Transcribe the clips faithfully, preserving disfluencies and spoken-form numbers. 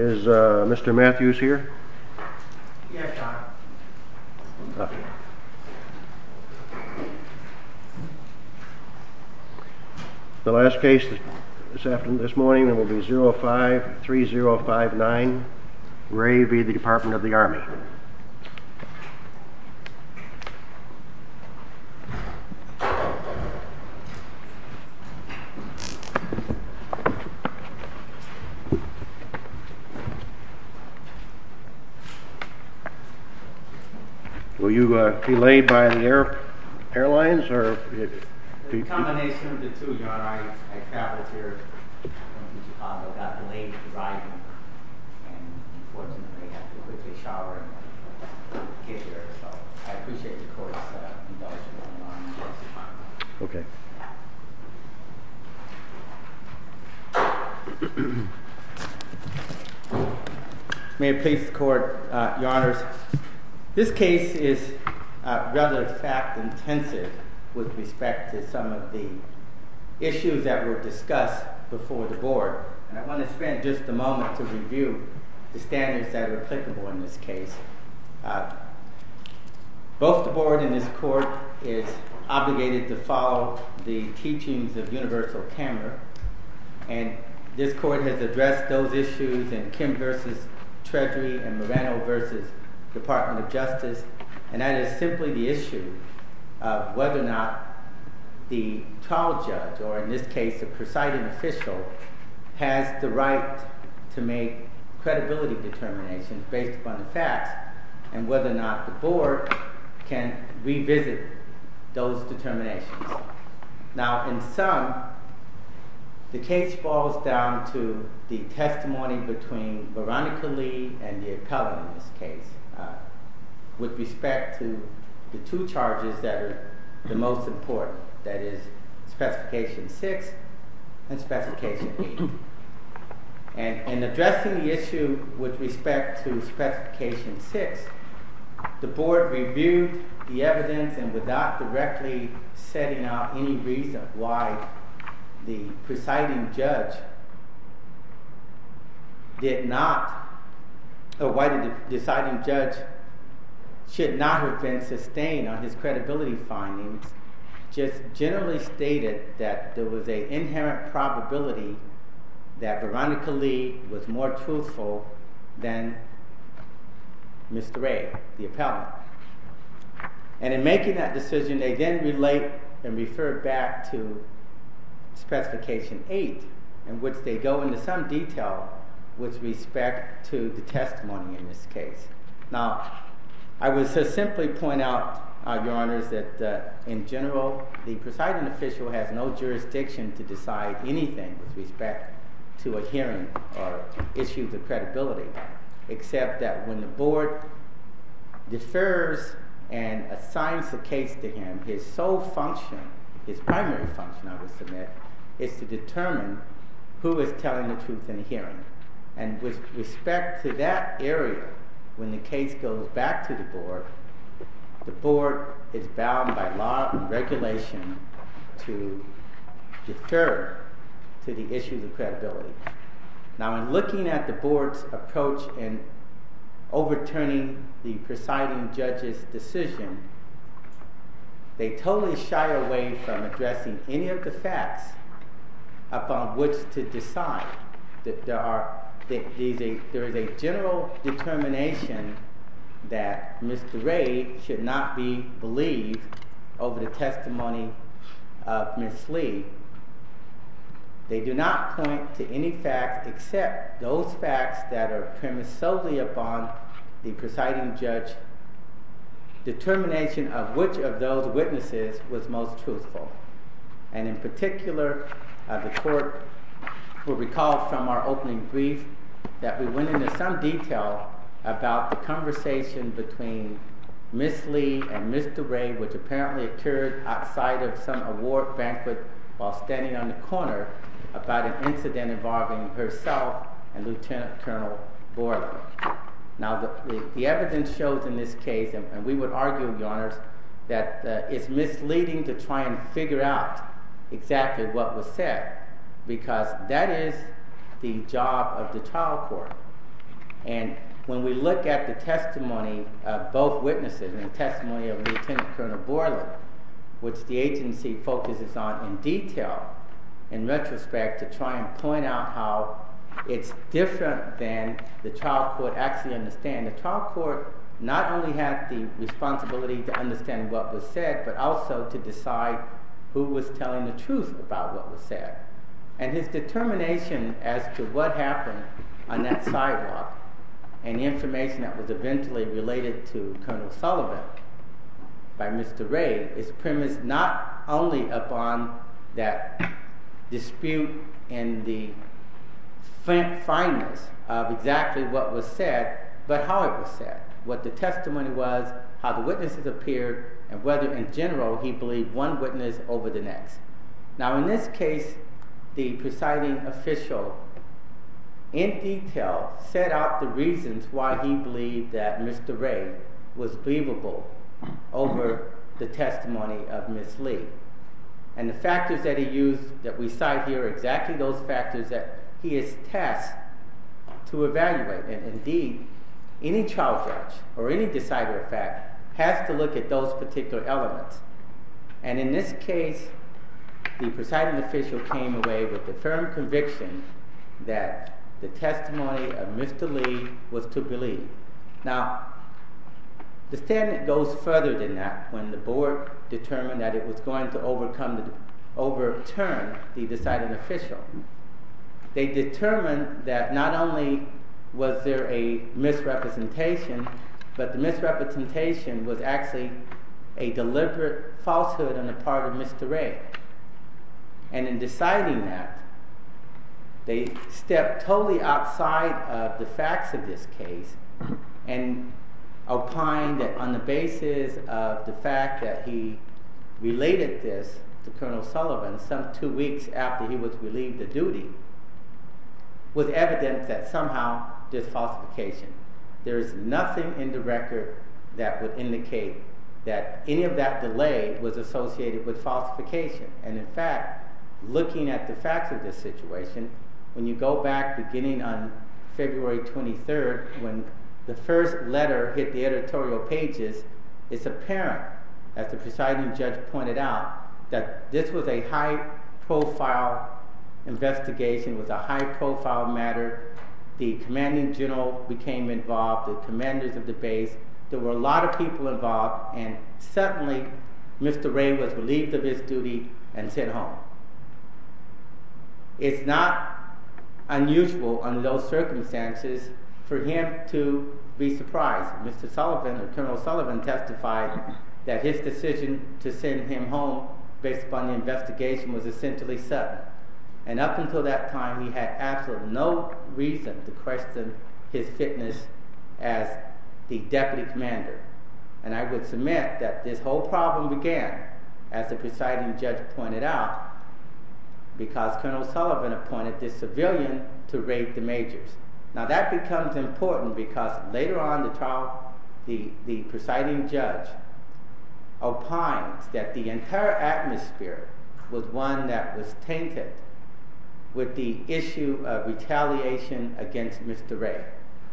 Is uh, Mister Matthews here? Yes, John. Uh, the last case this afternoon, this morning, will be zero five three zero five nine, Ray v. the Department of the Army. Will you uh, be laid by the air, airlines, or? The combination of the two, Your Honor. I, I traveled here from Chicago, got delayed driving, and unfortunately had to quickly shower and get here. So I appreciate the court's uh, indulgence on Okay. May it please the court, uh, Your Honors. This case is uh, rather fact-intensive with respect to some of the issues that were discussed before the board. And I want to spend just a moment to review the standards that are applicable in this case. Uh, both the board and this court is obligated to follow the teachings of universal candor, and this court has addressed those issues in Kim versus Treasury and Moreno versus Department of Justice, and that is simply the issue of whether or not the trial judge, or in this case the presiding official, has the right to make credibility determinations based upon the facts, and whether or not the board can revisit those determinations. Now, in sum, the case boils down to the testimony between Veronica Lee and the appellant in this case, uh, with respect to the two charges that are the most important, that is Specification six and Specification eight. And in addressing the issue with respect to Specification six, the board reviewed the evidence, and without directly setting out any reason why the presiding judge did not, or why the deciding judge should not have been sustained on his credibility findings, just generally stated that there was an inherent probability that Veronica Lee was more truthful than Mister Ray, the appellant. And in making that decision, they then relate and refer back to Specification eight, in which they go into some detail with respect to the testimony in this case. Now, I would just simply point out, uh, Your Honors, that uh, in general, the presiding official has no jurisdiction to decide anything with respect to a hearing or issues of credibility, except that when the board defers and assigns the case to him, his sole function, his primary function, I would submit, is to determine who is telling the truth in a hearing. And with respect to that area, when the case goes back to the board, the board is bound by law and regulation to defer to the issues of credibility. Now, in looking at the board's approach in overturning the presiding judge's decision, they totally shy away from addressing any of the facts upon which to decide. That there are there is a, there is a general determination that Mister Ray should not be believed over the testimony of Miz Lee. They do not point to any facts except those facts that are premised solely upon the presiding judge's determination of which of those witnesses was most truthful. And in particular, uh, the court will recall from our opening brief that we went into some detail about the conversation between Miz Lee and Mister Ray, which apparently occurred outside of some award banquet while standing on the corner, about an incident involving herself and Lieutenant Colonel Borland. Now, the, the, the evidence shows in this case, and, and we would argue, Your Honors, that uh, it's misleading to try and figure out exactly what was said, because that is the job of the trial court. And when we look at the testimony of both witnesses and the testimony of Lieutenant Colonel Borland, which the agency focuses on in detail, in retrospect, to try and point out how it's different than the trial court actually understand. The trial court not only had the responsibility to understand what was said, but also to decide who was telling the truth about what was said. And his determination as to what happened on that sidewalk and the information that was eventually related to Colonel Sullivan by Mister Ray is premised not only upon that dispute and the fineness of exactly what was said, but how it was said, what the testimony was, how the witnesses appeared, and whether in general he believed one witness over the next. Now in this case, the presiding official in detail set out the reasons why he believed that Mister Ray was believable over the testimony of Miz Lee. And the factors that he used that we cite here are exactly those factors that he is tasked to evaluate. And indeed, any trial judge or any decider of fact has to look at those particular elements. And in this case, the presiding official came away with the firm conviction that the testimony of Mister Lee was to believe. Now, the standard goes further than that when the board determined that it was going to overcome the, overturn the deciding official. They determined that not only was there a misrepresentation, but the misrepresentation was actually a deliberate falsehood on the part of Mister Ray. And in deciding that, they stepped totally outside of the facts of this case and opined that on the basis of the fact that he related this to Colonel Sullivan some two weeks after he was relieved of duty, was evidence that somehow there's falsification. There is nothing in the record that would indicate that any of that delay was associated with falsification. And in fact, looking at the facts of this situation, when you go back beginning on February twenty-third, when the first letter hit the editorial pages, it's apparent, as the presiding judge pointed out, that this was a high-profile investigation, was a high-profile matter. The commanding general became involved, the commanders of the base. There were a lot of people involved, and suddenly Mister Ray was relieved of his duty and sent home. It's not unusual under those circumstances for him to be surprised. Mister Sullivan, or Colonel Sullivan, testified that his decision to send him home based upon the investigation was essentially sudden. And up until that time, he had absolutely no reason to question his fitness as the deputy commander. And I would submit that this whole problem began, as the presiding judge pointed out, because Colonel Sullivan appointed this civilian to raid the majors. Now that becomes important because later on the trial, the, the presiding judge opines that the entire atmosphere was one that was tainted with the issue of retaliation against Mister Ray.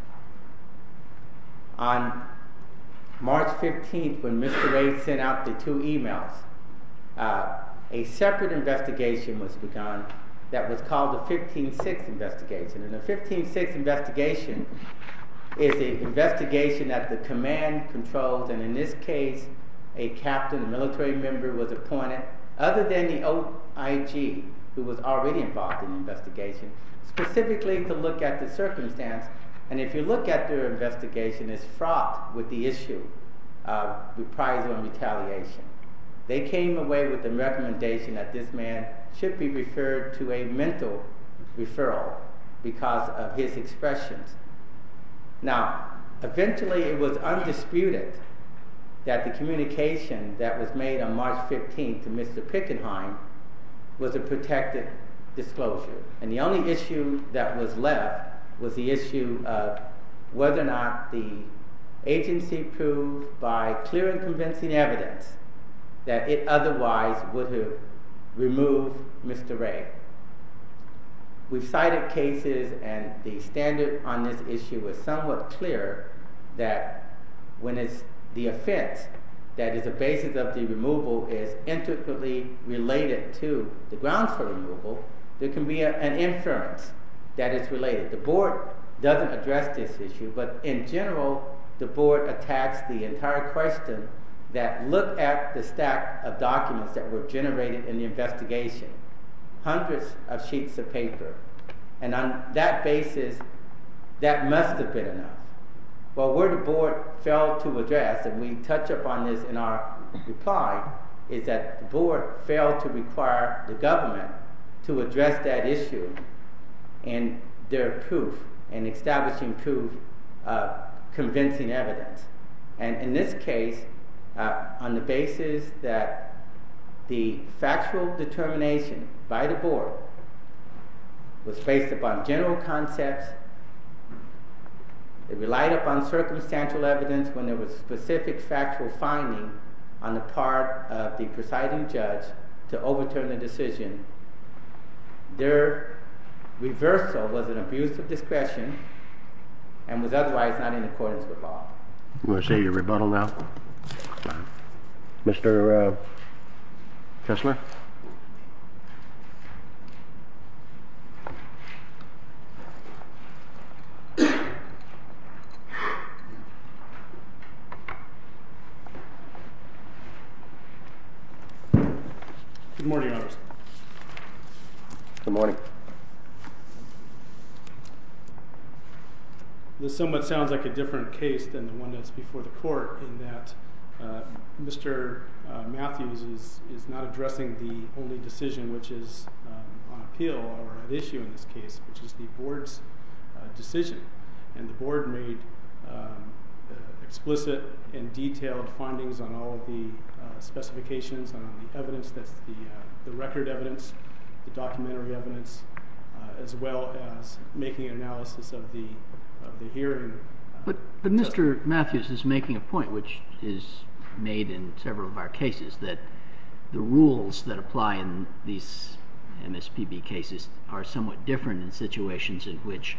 On March fifteenth, when Mister Ray sent out the two emails, uh, a separate investigation was begun that was called the fifteen six investigation. And the fifteen six investigation is an investigation that the command controls, and in this case, a captain, a military member, was appointed, other than the O I G, who was already involved in the investigation, specifically to look at the circumstance. And if you look at their investigation, it's fraught with the issue of reprisal and retaliation. They came away with the recommendation that this man should be referred to a mental referral because of his expressions. Now, eventually it was undisputed that the communication that was made on March fifteenth to Mister Pickenheim was a protected disclosure. And the only issue that was left was the issue of whether or not the agency proved by clear and convincing evidence that it otherwise would have removed Mister Ray. we've cited cases, and the standard on this issue is somewhat clear that when it's the offense that is the basis of the removal is intricately related to the grounds for removal, there can be a, an inference that it's related. The board doesn't address this issue, but in general, the board attacks the entire question that look at the stack of documents that were generated in the investigation, hundreds of sheets of paper, and on that basis, that must have been enough. Well, where the board failed to address, and we touch upon this in our reply, is that the board failed to require the government to address that issue and their proof and establishing proof of convincing evidence. And in this case, uh, on the basis that the factual determination by the board was based upon general concepts, it relied upon circumstantial evidence when there was specific factual finding on the part of the presiding judge to overturn the decision. Their reversal was an abuse of discretion and was otherwise not in accordance with law. You want to say your rebuttal now? Mister Uh, Kessler? Good morning, Your Honors. Good morning. This somewhat sounds like a different case than the one that's before the court in that uh, Mister Uh, Matthews is, is not addressing the only decision which is um, on appeal or at issue in this case, which is the board's uh, decision. And the board made um, uh, explicit and detailed findings on all of the uh, specifications and on the evidence, that's the, uh, the record evidence, the documentary evidence, uh, as well as making an analysis of the, of the hearing. Uh, but but Mister Matthews is making a point which is made in several of our cases, that the rules that apply in these M S P B cases are somewhat different in situations in which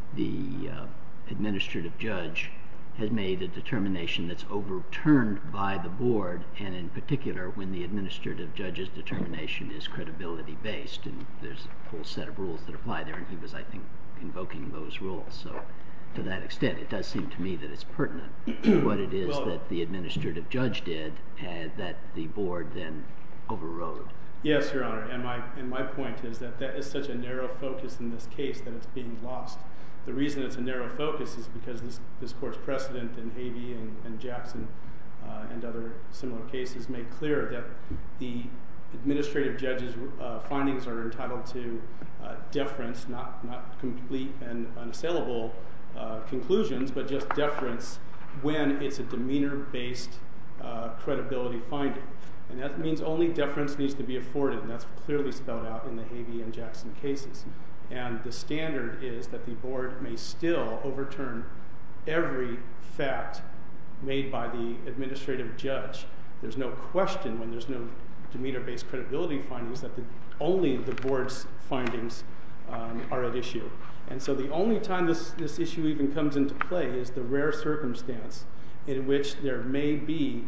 the uh, administrative judge has made a determination that's overturned by the board, and in particular when the administrative judge's determination is credibility based, and there's a whole set of rules that apply there, and he was, I think, invoking those rules. So to that extent, it does seem to me that it's pertinent what it is well, that the administrative judge did and that the board then overrode. Yes, Your Honor, and my and my point is that that is such a narrow focus in this case that it's being lost. The reason it's a narrow focus is because this, this court's precedent in Havey and, and Jackson uh, and other similar cases made clear that the administrative judge's uh, findings are entitled to uh, deference, not, not complete and unassailable Uh, conclusions, but just deference when it's a demeanor-based uh, credibility finding. And that means only deference needs to be afforded, and that's clearly spelled out in the Havey and Jackson cases. And the standard is that the board may still overturn every fact made by the administrative judge. There's no question when there's no demeanor-based credibility findings that the, only the board's findings um, are at issue. And so the only time this, this issue even comes into play is the rare circumstance in which there may be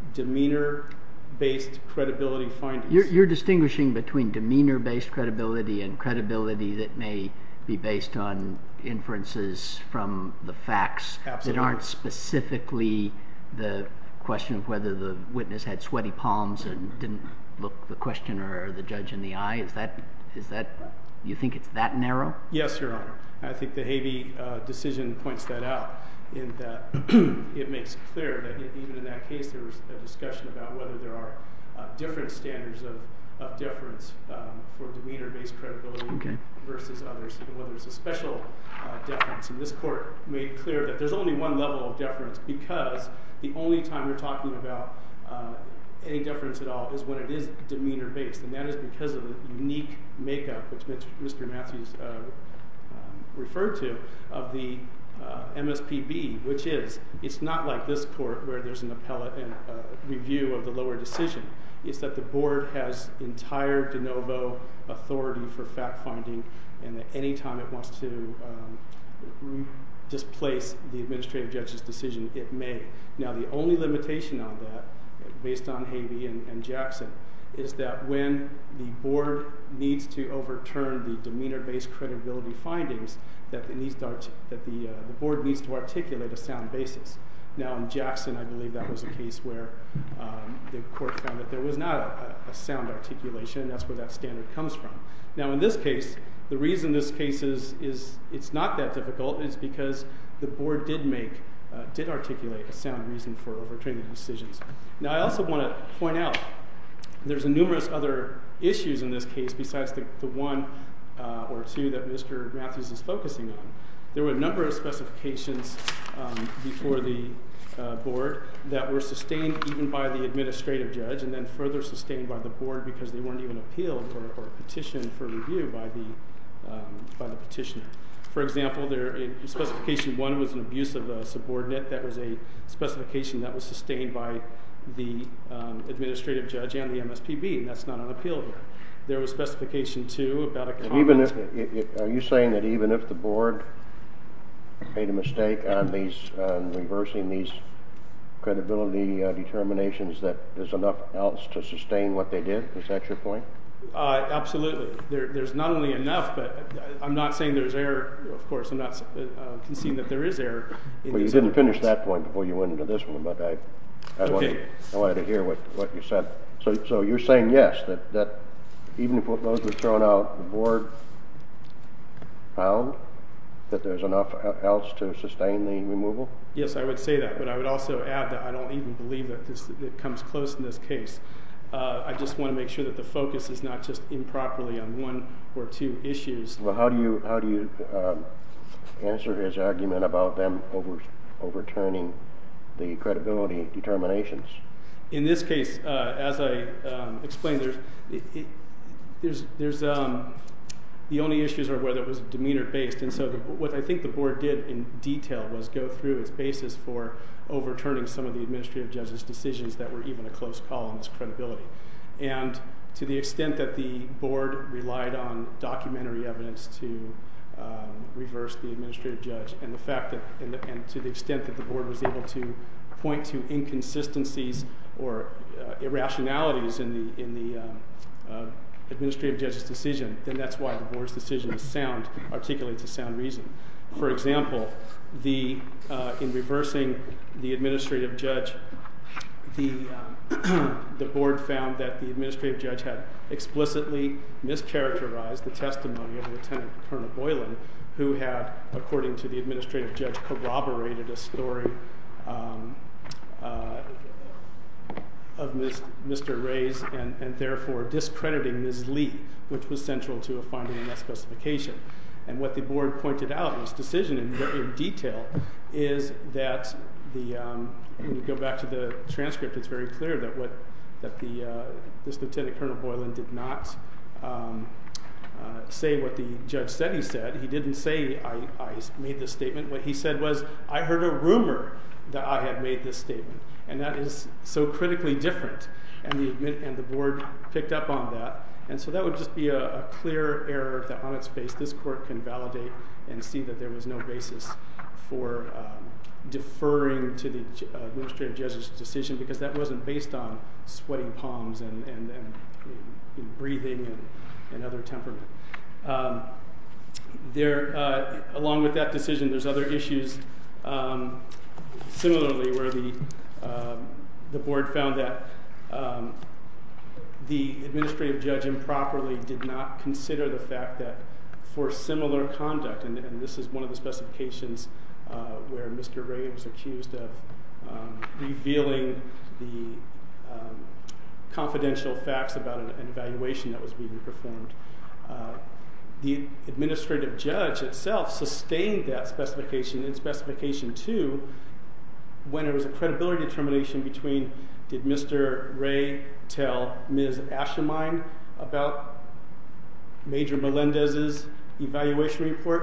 demeanor-based credibility findings. You're, you're distinguishing between demeanor-based credibility and credibility that may be based on inferences from the facts Absolutely. That aren't specifically the question of whether the witness had sweaty palms and didn't look the questioner or the judge in the eye. Is that is that... You think it's that narrow? Yes, Your Honor. I think the Havey uh, decision points that out in that it makes clear that even in that case there was a discussion about whether there are uh, different standards of, of deference um, for demeanor-based credibility okay. versus others, and whether it's a special uh, deference. And this court made clear that there's only one level of deference because the only time you're talking about uh, any deference at all is when it is demeanor-based, and that is because of the unique makeup, which Mister Matthews uh, um, referred to, of the uh, M S P B, which is, it's not like this court where there's an appellate and uh, review of the lower decision. It's that the board has entire de novo authority for fact-finding, and that any time it wants to um, re displace the administrative judge's decision, it may. Now, the only limitation on that, based on Havey and, and Jackson, is that when the board needs to overturn the demeanor-based credibility findings, that, it needs to that the, uh, the board needs to articulate a sound basis. Now, in Jackson, I believe that was a case where um, the court found that there was not a, a sound articulation, and that's where that standard comes from. Now, in this case, the reason this case is, is it's not that difficult is because the board did make, uh, did articulate a sound reason for overturning the decisions. Now, I also want to point out there's a numerous other issues in this case besides the, the one uh, or two that Mister Matthews is focusing on. There were a number of specifications um, before the uh, board that were sustained even by the administrative judge, and then further sustained by the board because they weren't even appealed or, or petitioned for review by the, um, by the petitioner. For example, there, in specification one was an abuse of a subordinate. That was a specification that was sustained by the um, administrative judge and the M S P B, and that's not on appeal here. There was specification two about a comment. Even if, it, are you saying that even if the board made a mistake on these, on reversing these credibility uh, determinations, that there's enough else to sustain what they did? Is that your point? Uh, absolutely. There, there's not only enough, but I'm not saying there's error. Of course, I'm not uh, conceding that there is error. In well, you didn't finish that point before you went into this one, but I, I, okay. wanted, I wanted to hear what, what you said. So, so you're saying yes, that, that even if those were thrown out, the board found that there's enough else to sustain the removal? Yes, I would say that, but I would also add that I don't even believe that this it comes close in this case. Uh, I just want to make sure that the focus is not just improperly on one or two issues. Well, how do you how do you um, answer his argument about them over, overturning the credibility determinations? In this case, uh, as I um, explained, there's it, it, there's there's um, the only issues are whether it was demeanor based, and so the, what I think the board did in detail was go through its basis for overturning some of the administrative judge's decisions that were even a close call on its credibility. And to the extent that the board relied on documentary evidence to um, reverse the administrative judge, and the fact that, and, the, and to the extent that the board was able to point to inconsistencies or uh, irrationalities in the in the um, uh, administrative judge's decision, then that's why the board's decision is sound, articulates a sound reason. For example, the uh, in reversing the administrative judge, the um, the board found that the administrative judge had explicitly mischaracterized the testimony of Lieutenant Colonel Boylan, who had, according to the administrative judge, corroborated a story um, uh, of Mister Ray's, and, and therefore discrediting Miz Lee, which was central to a finding in that specification. And what the board pointed out in its decision in, in detail is that the um, when you go back to the transcript, it's very clear that what that the uh, this Lieutenant Colonel Boylan did not um, uh, say what the judge said he said. He didn't say I, I made this statement. What he said was, I heard a rumor that I had made this statement, and that is so critically different. And the and the board picked up on that. And so that would just be a, a clear error that on its face this court can validate and see that there was no basis for um, deferring to the uh, administrative judge's decision, because that wasn't based on sweating palms and, and, and, and breathing and, and other temperament. Um, there, uh, along with that decision, there's other issues um, similarly where the, um, the board found that um, the administrative judge improperly did not consider the fact that for similar conduct, and, and this is one of the specifications uh, where Mister Ray was accused of um, revealing the um, confidential facts about an, an evaluation that was being performed. Uh, the administrative judge itself sustained that specification in specification two when there was a credibility determination between did Mister Ray tell Miz Ashamine about Major Melendez's evaluation report,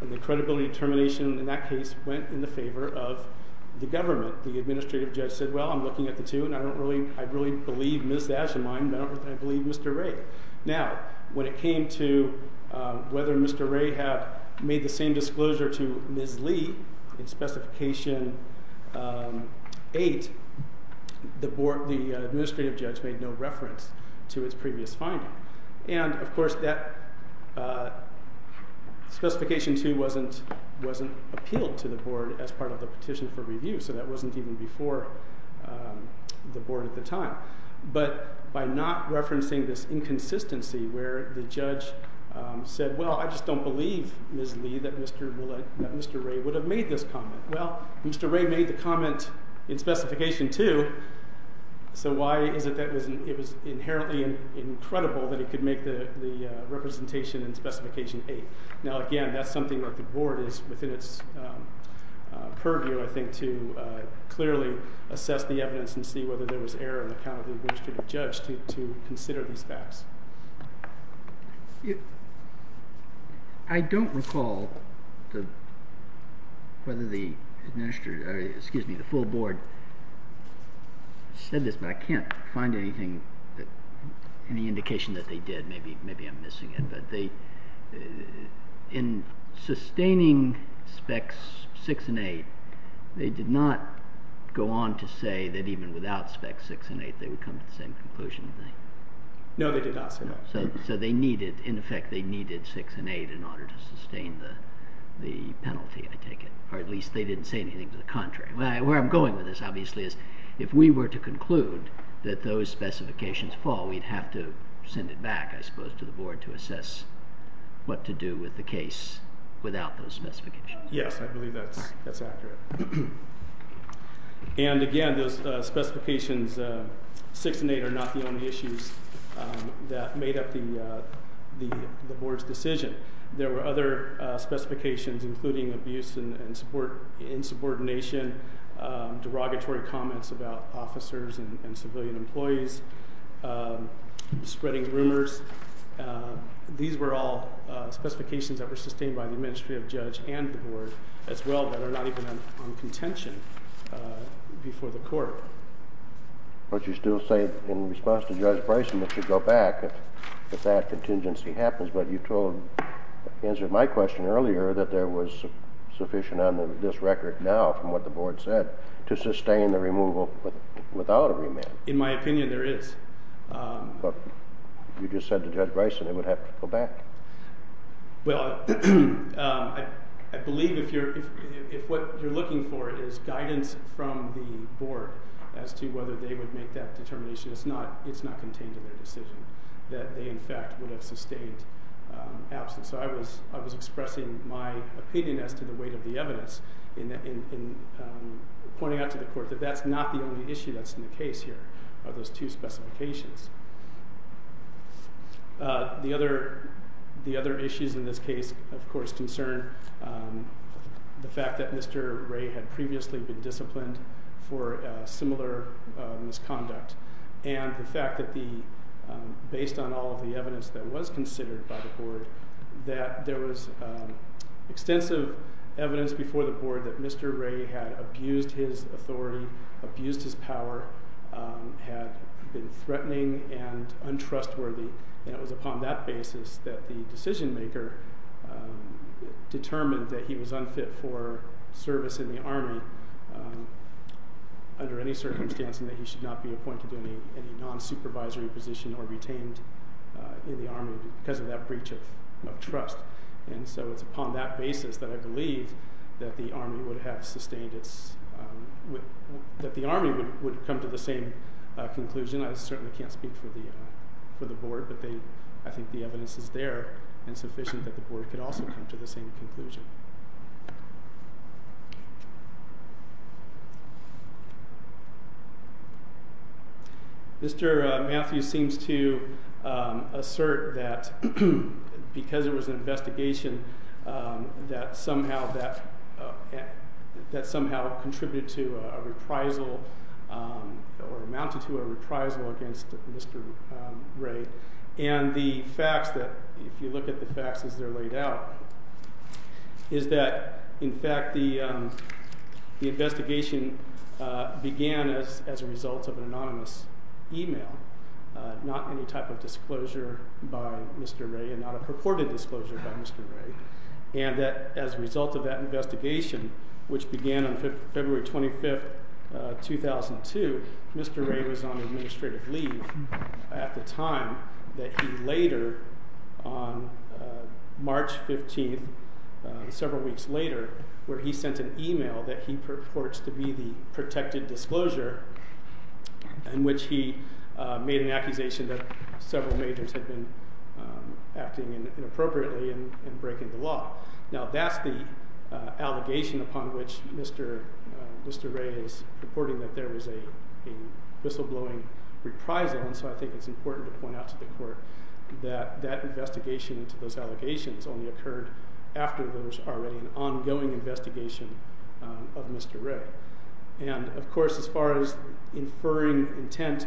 And the credibility determination in that case went in the favor of the government. The administrative judge said, well, I'm looking at the two, and I don't really, I really believe Miz Ashenline, but I believe Mister Ray. Now, when it came to uh, whether Mister Ray had made the same disclosure to Miz Lee in specification um, eight, the board, the uh, administrative judge made no reference to its previous finding. And of course, that uh, specification two wasn't wasn't appealed to the board as part of the petition for review, so that wasn't even before um, the board at the time. But by not referencing this inconsistency where the judge um, said, well, I just don't believe, Miz Lee, that Mister Willett, that Mister Ray would have made this comment. Well, Mister Ray made the comment in specification two, so why is it that it was, it was inherently in, incredible that he could make the, the uh, representation in specification eight? Now, again, that's something that the board is within its um, uh, purview, I think, to uh, clearly assess the evidence and see whether there was error on the account of the administrative judge to, to consider these facts. You, I don't recall the, whether the administrator, or, excuse me, the full board said this, but I can't find anything, that, any indication that they did. Maybe, maybe I'm missing it. But they, uh, in sustaining specs six and eight, they did not go on to say that even without specs six and eight, they would come to the same conclusion. Did they? No, they did not say that. So, so they needed, in effect, they needed six and eight in order to sustain the the penalty, I take it, or at least they didn't say anything to the contrary. Well, where I'm going with this, obviously, is if we were to conclude that those specifications fall, we'd have to send it back, I suppose, to the board to assess what to do with the case without those specifications. Yes, I believe that's that's accurate. And again, those uh, specifications uh, six and eight are not the only issues um, that made up the, uh, the the board's decision. There were other uh, specifications, including abuse and, and support, insubordination, um, derogatory comments about officers and, and civilian employees, um, spreading rumors. Uh, these were all uh, specifications that were sustained by the administrative judge and the board as well, that are not even on, on contention uh, before the court. But you still say in response to Judge Bryson it should go back if, if that contingency happens, but you told, answered my question earlier that there was su sufficient on the, this record now from what the board said to sustain the removal with, without a remand. In my opinion, there is. Um, but you just said to Judge Bryson it would have to go back. Well, um, I, I believe if you're if, if what you're looking for is guidance from the board as to whether they would make that determination, it's not it's not contained in their decision that they in fact would have sustained um, absence. So I was I was expressing my opinion as to the weight of the evidence in the, in, in um, pointing out to the court that that's not the only issue that's in the case here, are those two specifications. Uh, the other the other issues in this case, of course, concern um, the fact that Mister Ray had previously been disciplined for uh, similar uh, misconduct, and the fact that the um, based on all of the evidence that was considered by the board, that there was um, extensive evidence before the board that Mister Ray had abused his authority, abused his power, um, had been threatening and untrustworthy, and it was upon that basis that the decision maker um, determined that he was unfit for service in the Army um, under any circumstance, and that he should not be appointed to any, any non-supervisory position or retained uh, in the Army because of that breach of, of trust. And so it's upon that basis that I believe that the Army would have sustained its, um, w that the Army would, would come to the same uh, conclusion. I certainly can't speak for the, uh, for the board, but they, I think the evidence is there and sufficient that the board could also come to the same conclusion. Mister Uh, Matthews seems to um, assert that because there was an investigation, um, that somehow that uh, that somehow contributed to a, a reprisal um, or amounted to a reprisal against Mister Um, Ray. And the facts that, if you look at the facts as they're laid out, is that, in fact, the, um, the investigation uh, began as, as a result of an anonymous email, uh, not any type of disclosure by Mister Ray, and not a purported disclosure by Mister Ray. And that as a result of that investigation, which began on February twenty-fifth, uh, two thousand two, Mister Ray was on administrative leave at the time, that he later, on uh, March fifteenth, uh, several weeks later, where he sent an email that he purports to be the protected disclosure, in which he uh, made an accusation that several majors had been um, acting in, inappropriately and, and breaking the law. Now, that's the uh, allegation upon which Mister Uh, Mister Ray is reporting that there was a, a whistleblowing reprisal, and so I think it's important to point out to the court that that investigation into those allegations only occurred after there was already an ongoing investigation um, of Mister Ray. And of course, as far as inferring intent,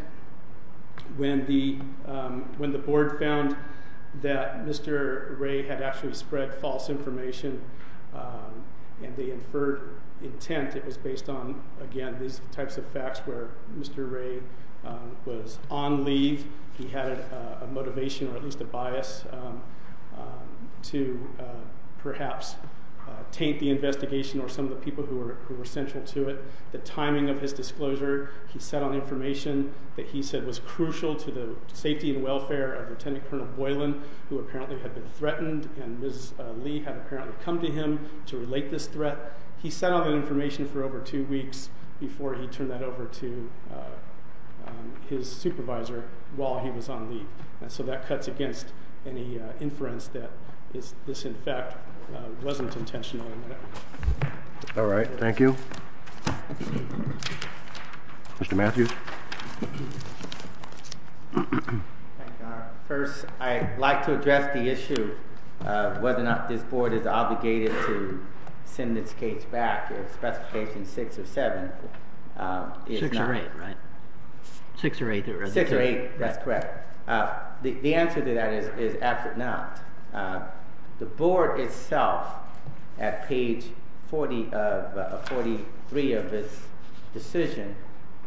when the um, when the board found that Mister Ray had actually spread false information, um, and they inferred intent, it was based on, again, these types of facts where Mister Ray um, was on leave. He had a, a motivation, or at least a bias, um, um, to uh, perhaps uh, taint the investigation or some of the people who were who were central to it. The timing of his disclosure, he set on information that he said was crucial to the safety and welfare of Lieutenant Colonel Boylan, who apparently had been threatened, and Miz Uh, Lee had apparently come to him to relate this threat. He sat on that information for over two weeks before he turned that over to uh, um, his supervisor while he was on leave. And so that cuts against any uh, inference that is, this, in fact, uh, wasn't intentional. All right, thank you. Mister Matthews? First, I'd like to address the issue of whether or not this board is obligated to send this case back if specification six or seven uh, is six not. or eight, right? Six or eight. Or Six or eight, right. that's correct. Uh, the, the answer to that is, is absolutely not. Uh, the board itself, at page forty of uh, forty-three of its decision,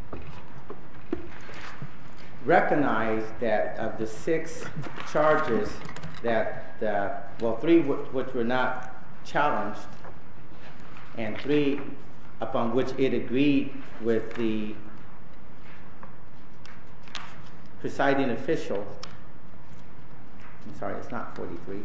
recognized that of the six charges that, uh, well, three w- which were not challenged, and three upon which it agreed with the presiding official. I'm sorry, it's not forty-three.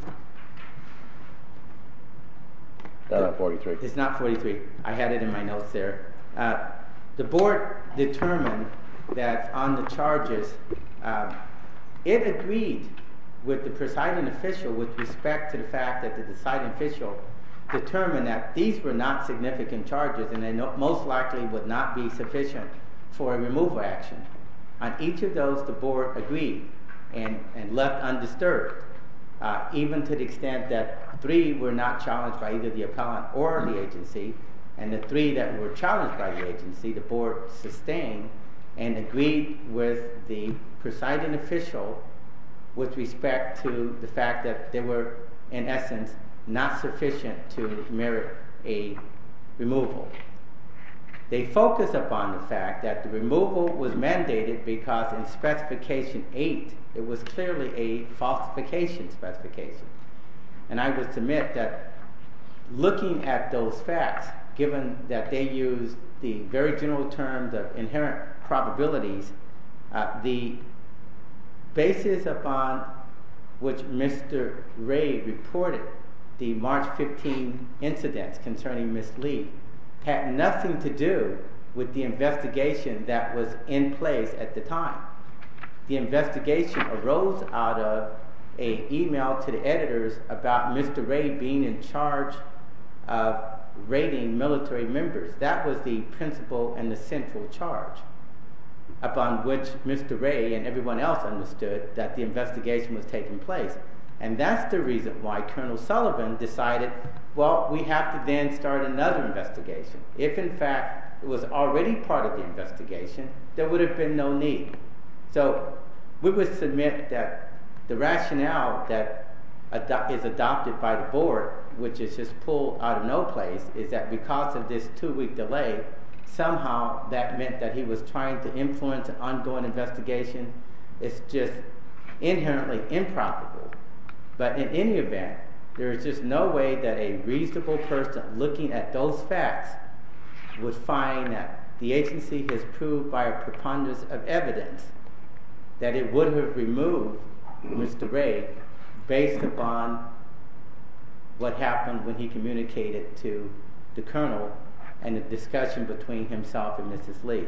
Not on forty-three. It's not forty-three. I had it in my notes there. Uh, the board determined that on the charges, uh, it agreed with the presiding official with respect to the fact that the deciding official determined that these were not significant charges and they no, most likely would not be sufficient for a removal action. On each of those, the board agreed and, and left undisturbed, uh, even to the extent that three were not challenged by either the appellant or the agency, and the three that were challenged by the agency, the board sustained and agreed with the presiding official with respect to the fact that they were, in essence, not sufficient to merit a removal. They focus upon the fact that the removal was mandated because in specification eight, it was clearly a falsification specification. And I would submit that looking at those facts, given that they used the very general terms of inherent probabilities, uh, the basis upon which Mister Ray reported the March fifteenth incidents concerning Miz Lee had nothing to do with the investigation that was in place at the time. The investigation arose out of an email to the editors about Mister Ray being in charge of raiding military members. That was the principal and the central charge, upon which Mister Ray and everyone else understood that the investigation was taking place. And that's the reason why Colonel Sullivan decided, well, we have to then start another investigation. If, in fact, it was already part of the investigation, there would have been no need. So we would submit that the rationale that ado- is adopted by the board which is just pulled out of no place, is that because of this two-week delay, somehow that meant that he was trying to influence an ongoing investigation. It's just inherently improbable. But in any event, there is just no way that a reasonable person looking at those facts would find that the agency has proved by a preponderance of evidence that it would have removed Mister Ray based upon what happened when he communicated to the colonel and the discussion between himself and Missus Lee.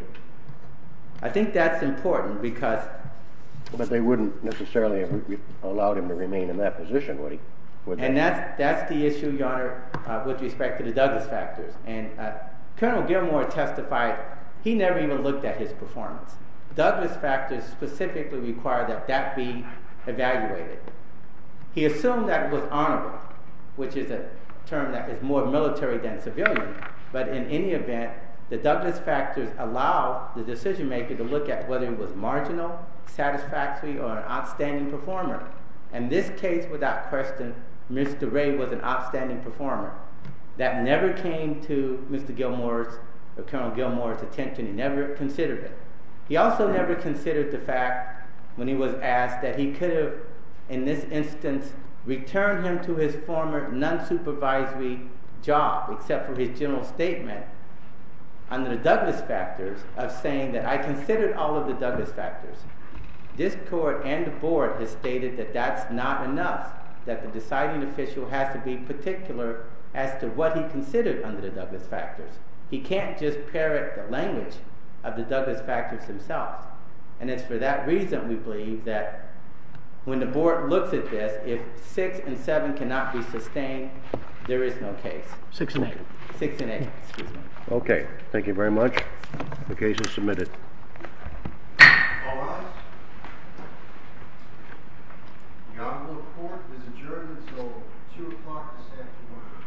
I think that's important because... But they wouldn't necessarily have re- allowed him to remain in that position, would he? Would and they? that's that's the issue, Your Honor, uh, with respect to the Douglas factors. And uh, Colonel Gilmore testified he never even looked at his performance. Douglas factors specifically require that that be evaluated. He assumed that it was honorable, which is a term that is more military than civilian, but in any event, the Douglas factors allow the decision maker to look at whether it was marginal, satisfactory, or an outstanding performer. In this case, without question, Mister Ray was an outstanding performer. That never came to Mister Gilmore's or Colonel Gilmore's attention. He never considered it. He also never considered the fact, when he was asked, that he could have, in this instance, returned him to his former non-supervisory job, except for his general statement under the Douglas factors of saying that I considered all of the Douglas factors. This court and the board has stated that that's not enough, that the deciding official has to be particular as to what he considered under the Douglas factors. He can't just parrot the language of the Douglas factors themselves. And it's for that reason we believe that when the board looks at this, if six and seven cannot be sustained, there is no case. Six and eight. Six and eight, excuse me. Okay, thank you very much. The case is submitted. All rise. The Honorable Court is adjourned until two o'clock this afternoon.